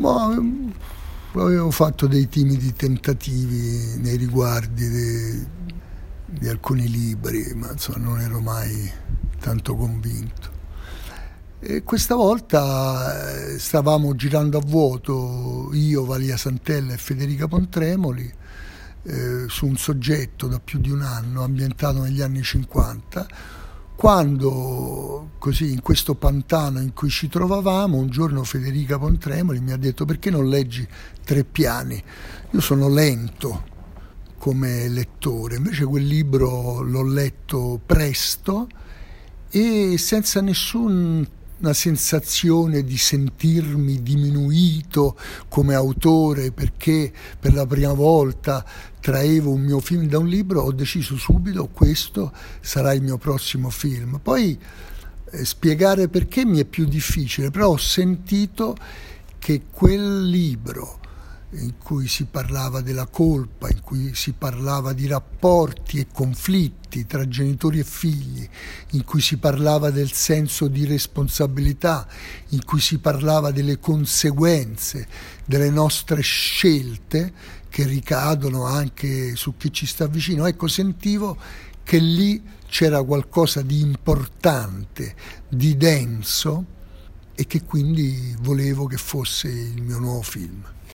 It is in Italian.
Ma avevo fatto dei timidi tentativi nei riguardi di alcuni libri, ma insomma non ero mai tanto convinto. E questa volta stavamo girando a vuoto, io, Valia Santella e Federica Pontremoli, su un soggetto da più di un anno, ambientato negli anni 50, quando, così, in questo pantano in cui ci trovavamo, un giorno Federica Pontremoli mi ha detto: perché non leggi Tre piani? Io sono lento come lettore, invece quel libro l'ho letto presto e senza nessuna sensazione di sentirmi diminuito come autore, perché per la prima volta traevo un mio film da un libro. Ho deciso subito: questo sarà il mio prossimo film. Poi spiegare perché mi è più difficile, però ho sentito che quel libro, in cui si parlava della colpa, in cui si parlava di rapporti e conflitti tra genitori e figli, in cui si parlava del senso di responsabilità, in cui si parlava delle conseguenze delle nostre scelte che ricadono anche su chi ci sta vicino. Ecco, sentivo che lì c'era qualcosa di importante, di denso, e che quindi volevo che fosse il mio nuovo film.